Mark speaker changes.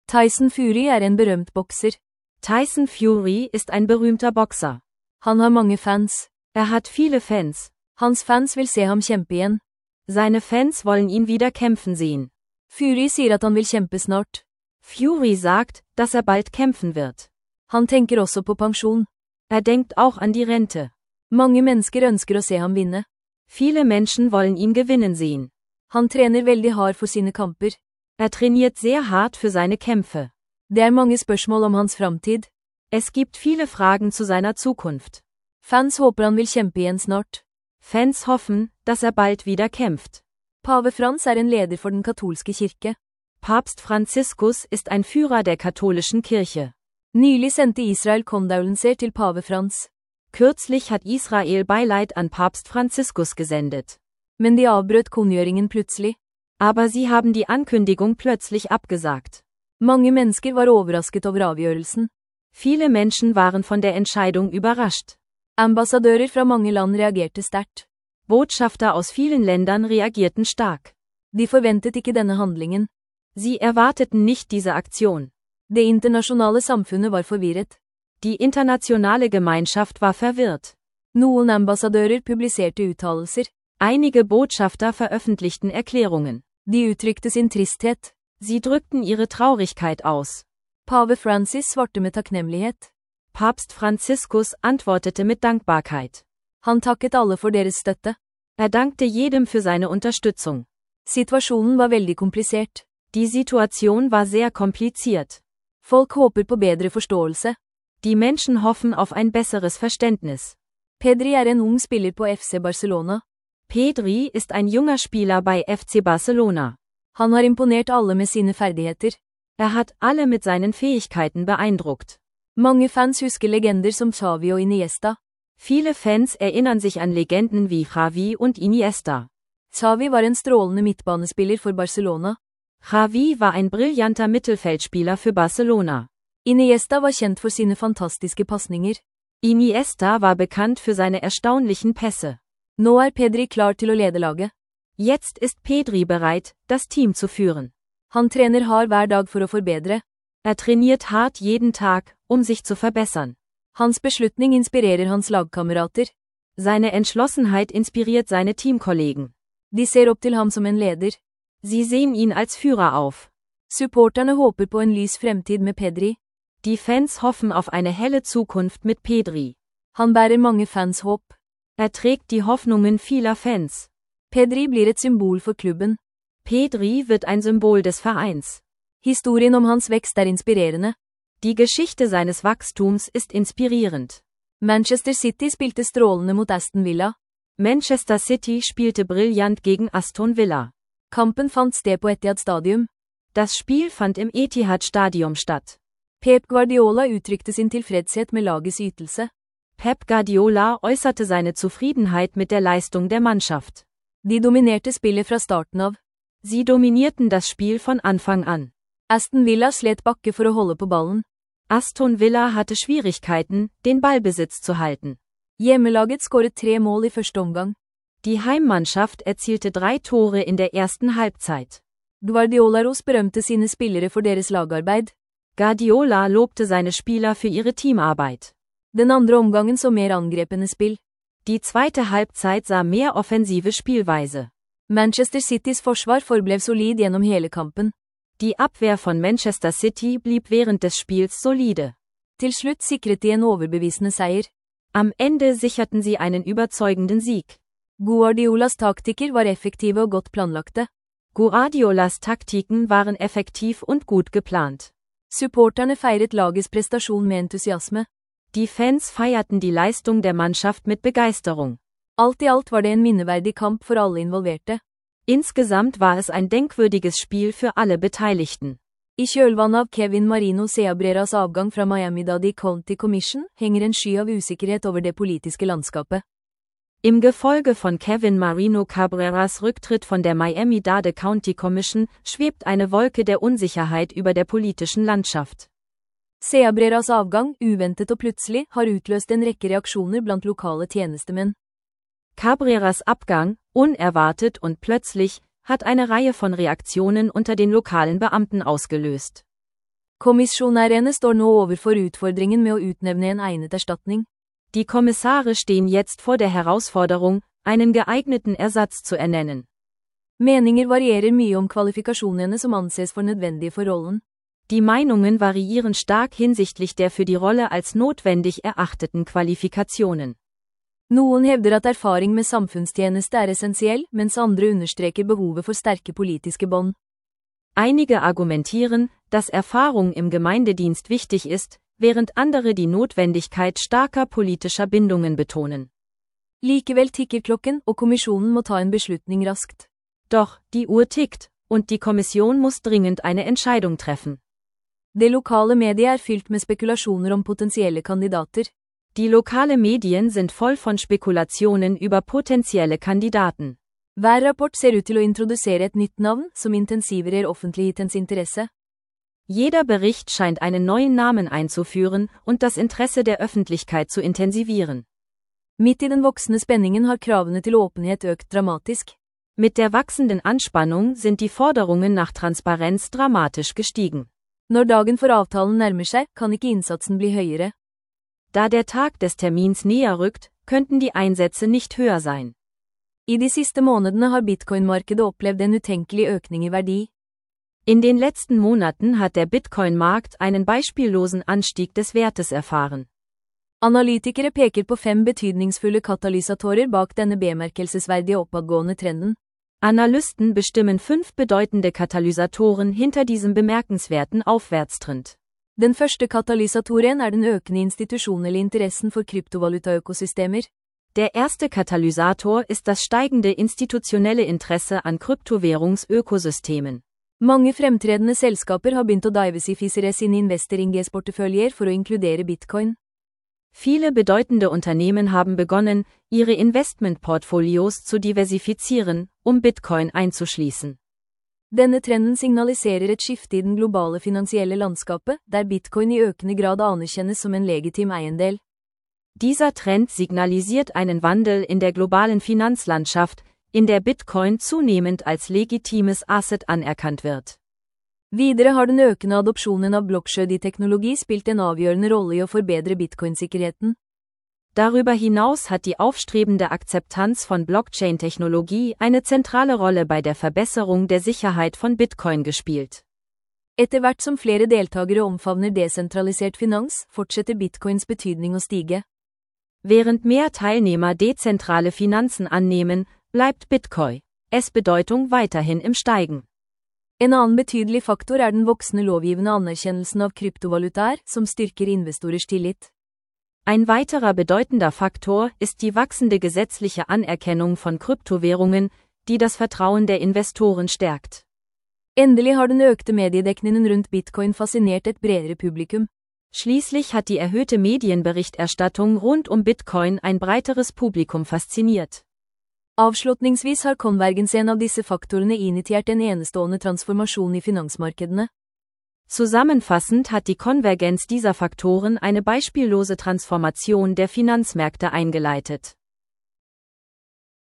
Speaker 1: Tyson Fury en berømt bokser.
Speaker 2: Tyson Fury ist ein berühmter Boxer.
Speaker 1: Han har mange fans.
Speaker 2: Hat viele Fans.
Speaker 1: Hans fans vil se ham kjempe igjen.
Speaker 2: Seine Fans wollen ihn wieder kämpfen sehen.
Speaker 1: Fury sier at han vil kjempe snart.
Speaker 2: Fury sagt, dass bald kämpfen wird.
Speaker 1: Han tenker også på pensjon.
Speaker 2: Denkt auch an die Rente.
Speaker 1: Mange mennesker ønsker å se ham vinne.
Speaker 2: Viele Menschen wollen ihn gewinnen sehen.
Speaker 1: Han trener veldig hard for sine kamper.
Speaker 2: Trainiert sehr hart für seine Kämpfe.
Speaker 1: Det mange spørsmål om hans framtid.
Speaker 2: Es gibt viele Fragen zu seiner Zukunft.
Speaker 1: Fans håper han vil kjempe igjen snart.
Speaker 2: Fans hoffen, dass bald wieder kämpft.
Speaker 1: Pave Frans en leder for den katolske kirke.
Speaker 2: Papst Franziskus ist ein Führer der katholischen Kirche.
Speaker 1: Nylig sendte Israel kondolenser til Pave Frans.
Speaker 2: Kürzlich hat Israel Beileid an Papst Franziskus gesendet.
Speaker 1: Men de avbrøt kunngjøringen plutselig.
Speaker 2: Aber sie haben die Ankündigung plötzlich abgesagt.
Speaker 1: Mange mennesker var overrasket over avgjørelsen.
Speaker 2: Viele Menschen waren von der Entscheidung überrascht.
Speaker 1: Ambassadører fra mange land reagerte sterkt.
Speaker 2: Botschafter aus vielen Ländern reagierten stark.
Speaker 1: De forventet ikke denne handlingen.
Speaker 2: Sie erwarteten nicht diese Aktion.
Speaker 1: Det internasjonale samfunnet var forvirret.
Speaker 2: Die internationale Gemeinschaft war verwirrt.
Speaker 1: Noen ambassadører publiserte uttalelser.
Speaker 2: Einige Botschafter veröffentlichten Erklärungen.
Speaker 1: De uttrykte sin tristhet.
Speaker 2: Sie drückten ihre Traurigkeit aus.
Speaker 1: Pave Francis svarte med takknemlighet.
Speaker 2: Papst Franziskus antwortete mit Dankbarkeit.
Speaker 1: Han takket alle for deres støtte.
Speaker 2: Dankte jedem für seine Unterstützung.
Speaker 1: Situasjonen var veldig komplisert.
Speaker 2: Die Situation war sehr kompliziert.
Speaker 1: Folk håper på bedre forståelse.
Speaker 2: Die Menschen hoffen auf ein besseres Verständnis.
Speaker 1: Pedri en ung spiller på FC Barcelona.
Speaker 2: Pedri ist ein junger Spieler bei FC Barcelona.
Speaker 1: Han har imponert alle med sine ferdigheter.
Speaker 2: Hat alle mit seinen Fähigkeiten beeindruckt.
Speaker 1: Mange fans husker legender som Xavi og Iniesta.
Speaker 2: Viele Fans erinnern sich an Legenden wie Xavi und Iniesta.
Speaker 1: Xavi var en strålende midtbanespiller for Barcelona.
Speaker 2: Xavi war ein brillanter Mittelfeldspieler für Barcelona.
Speaker 1: Iniesta var kjent for sine fantastiske pasninger.
Speaker 2: Iniesta war bekannt für seine erstaunlichen Pässe.
Speaker 1: Nå Pedri klar til å lede laget.
Speaker 2: Jetzt ist Pedri bereit, das Team zu führen.
Speaker 1: Han trener hard hver dag for å forbedre.
Speaker 2: Trainiert hart jeden Tag, sich zu verbessern.
Speaker 1: Hans beslutning inspirerer hans lagkamerater.
Speaker 2: Seine Entschlossenheit inspiriert seine Teamkollegen.
Speaker 1: De ser opp til ham som en leder.
Speaker 2: Sie sehen ihn als Führer auf.
Speaker 1: Supporterne håper på en lys fremtid med Pedri.
Speaker 2: Die Fans hoffen auf eine helle Zukunft mit Pedri.
Speaker 1: Han bærer mange fans håp.
Speaker 2: Trägt die Hoffnungen vieler Fans.
Speaker 1: Pedri blir et symbol for klubben.
Speaker 2: Pedri wird ein Symbol des Vereins.
Speaker 1: Historien om hans vekst inspirerende.
Speaker 2: Die Geschichte seines Wachstums ist inspirierend.
Speaker 1: Manchester City spilte strålende mot Aston Villa.
Speaker 2: Manchester City spielte brillant gegen Aston Villa.
Speaker 1: Kampen fand sted på Etihad Stadium.
Speaker 2: Das Spiel fand im Etihad Stadium statt.
Speaker 1: Pep Guardiola uttrykte sin tilfredshet med lagets ytelse.
Speaker 2: Pep Guardiola äußerte seine Zufriedenheit mit der Leistung der Mannschaft.
Speaker 1: De dominerte spillet fra starten av.
Speaker 2: Sie dominierten das Spiel von Anfang an.
Speaker 1: Aston Villa slet Bakke for å holde på ballen.
Speaker 2: Aston Villa hatte Schwierigkeiten, den Ballbesitz zu halten.
Speaker 1: Hjemmelaget skåret 3 mål i første omgang.
Speaker 2: Die Heimmannschaft erzielte 3 Tore in der ersten Halbzeit.
Speaker 1: Guardiola berømte sine spillere for deres lagarbeid.
Speaker 2: Guardiola lobte seine Spieler für ihre Teamarbeit.
Speaker 1: Den andre omgangen så mer angrepende spill.
Speaker 2: Die zweite Halbzeit sah mehr offensive Spielweise.
Speaker 1: Manchester Citys forsvar forblev solid gjennom hele kampen.
Speaker 2: Die Abwehr von Manchester City blieb während des Spiels solide.
Speaker 1: Til slutt sikret de en overbevisende seier.
Speaker 2: Am Ende sicherten sie einen überzeugenden Sieg.
Speaker 1: Guardiolas taktikker var effektive og godt planlagte.
Speaker 2: Guardiolas Taktiken waren effektiv und gut geplant.
Speaker 1: Supporterne feiret lagets prestasjon med entusiasme.
Speaker 2: Die Fans feierten die Leistung der Mannschaft mit Begeisterung.
Speaker 1: Alt i alt var det en minneverdig kamp for alle involverte.
Speaker 2: Insgesamt war es ein denkwürdiges Spiel für alle Beteiligten.
Speaker 1: I kjølvannet av Kevin Marino Seabreras avgang fra Miami-Dade County Commission henger en sky av usikkerhet over det politiske landskapet.
Speaker 2: Im Gefolge von Kevin Marino Cabreras Rücktritt von der Miami-Dade County Commission schwebt eine Wolke der Unsicherheit über der politischen Landschaft.
Speaker 1: Seabreras avgang, uventet og plutselig, har utløst en rekke reaksjoner blant lokale tjenestemenn.
Speaker 2: Cabreras Abgang, unerwartet und plötzlich, hat eine Reihe von Reaktionen unter den lokalen Beamten ausgelöst.
Speaker 1: Kommisjonærene står nå overfor utfordringen med å utnevne en egnet erstatning.
Speaker 2: Die Kommissare stehen jetzt vor der Herausforderung, einen geeigneten Ersatz zu ernennen.
Speaker 1: Meninger varierer mye om kvalifikasjonene som anses for nødvendige for rollen.
Speaker 2: Die Meinungen variieren stark hinsichtlich der für die Rolle als notwendig erachteten Qualifikationen.
Speaker 1: Noen hevder at erfaring med samfunnstjeneste er essensiell, mens andre understreker behovet for sterke politiske bånd.
Speaker 2: Einige argumentieren, dass Erfahrung im Gemeindedienst wichtig ist, während andere die Notwendigkeit starker politischer Bindungen betonen.
Speaker 1: Likevel tikker klokken, og kommisjonen må ta en beslutning raskt.
Speaker 2: Doch, die Uhr tickt, und die Kommission muss dringend eine Entscheidung treffen.
Speaker 1: Det lokale mediet er fylt med spekulasjoner om potensielle kandidater.
Speaker 2: Die lokale Medien sind voll von Spekulationen über potenzielle Kandidaten.
Speaker 1: Hver rapport ser ut til å introdusere et nytt navn, som intensiverer offentlighetens interesse.
Speaker 2: Jeder Bericht scheint einen neuen Namen einzuführen und das Interesse der Öffentlichkeit zu intensivieren.
Speaker 1: Midt i den voksende spenningen har kravene til åpenhet økt dramatisk.
Speaker 2: Mit der wachsenden Anspannung sind die Forderungen nach Transparenz dramatisch gestiegen.
Speaker 1: Når dagen for avtalen nærmer seg, kan ikke innsatsen bli høyere.
Speaker 2: Da der Tag des Termins näher rückt, könnten die Einsätze nicht höher sein.
Speaker 1: I de siste månedene har bitcoin-markedet opplevd en utenkelig økning i verdi.
Speaker 2: In den letzten Monaten hat der Bitcoin-Markt einen beispiellosen Anstieg des Wertes erfahren.
Speaker 1: Analytikere peker på 5 betydningsfulle katalysatorer bak denne bemerkelsesverdige oppadgående trenden.
Speaker 2: Analysten bestimmen 5 bedeutende Katalysatoren hinter diesem bemerkenswerten Aufwärtstrend.
Speaker 1: Den første katalysatoren er den økende institusjonelle interessen for kryptovalutaøkosystemer.
Speaker 2: Der erste Katalysator ist das steigende institutionelle Interesse an Kryptowährungsökosystemen.
Speaker 1: Mange fremtredende selskaper har begynt å diversifisere sine investeringesporteføljer for å inkludere bitcoin.
Speaker 2: Viele bedeutende Unternehmen haben begonnen, ihre Investmentportfolios zu diversifizieren, Bitcoin einzuschließen.
Speaker 1: Denne trenden signaliserer et skifte i den globale finansielle landskapet, der bitcoin i økende grad anerkjennes som en legitim eiendel.
Speaker 2: Dieser Trend signalisiert einen Wandel in der globalen Finanzlandschaft, in der Bitcoin zunehmend als legitimes Asset anerkannt wird.
Speaker 1: Videre har den økende adopsjonen av blokkjede-teknologi spilt en avgjørende rolle i å forbedre bitcoin-sikkerheten.
Speaker 2: Darüber hinaus hat die aufstrebende Akzeptanz von Blockchain-Technologie eine zentrale Rolle bei der Verbesserung der Sicherheit von Bitcoin gespielt.
Speaker 1: Etter hvert som flere deltagere omfavner desentralisert finans, fortsetter bitcoins betydning å stige.
Speaker 2: Während mehr Teilnehmer dezentrale Finanzen annehmen, bleibt Bitcoins Bedeutung weiterhin im Steigen.
Speaker 1: En annen betydelig faktor er den voksende lovgivende anerkjennelsen av kryptovalutaer, som styrker investorers tillit.
Speaker 2: Ein weiterer bedeutender Faktor ist die wachsende gesetzliche Anerkennung von Kryptowährungen, die das Vertrauen der Investoren stärkt.
Speaker 1: Endelig har den økte mediedekningen rundt bitcoin fascinert et bredere publikum.
Speaker 2: Schließlich hat die erhöhte Medienberichterstattung rund Bitcoin ein breiteres Publikum fasziniert.
Speaker 1: Avslutningsvis har konvergensen av disse faktorene initiert en enestående transformasjon i finansmarkedene.
Speaker 2: Zusammenfassend hat die Konvergenz dieser Faktoren eine beispiellose Transformation der Finanzmärkte eingeleitet.